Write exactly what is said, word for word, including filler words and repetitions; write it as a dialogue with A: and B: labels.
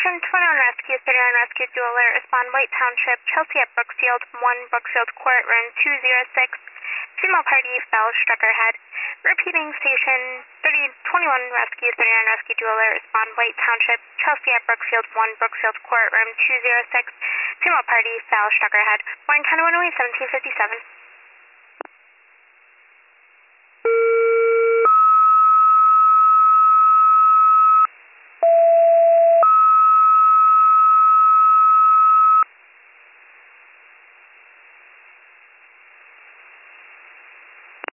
A: Station twenty-one Rescue, thirty-one Rescue Dual Alert, respond White Township, Chelsea at Brookfield, one Brookfield Court, room two zero six. Female party fell, struck her head. Repeating Station thirty twenty-one Rescue, thirty-nine Rescue Dual Alert, respond White Township, Chelsea at Brookfield, one Brookfield Court, room two zero six. Female party fell, struck her head. Warren County one oh eight, seventeen fifty-seven.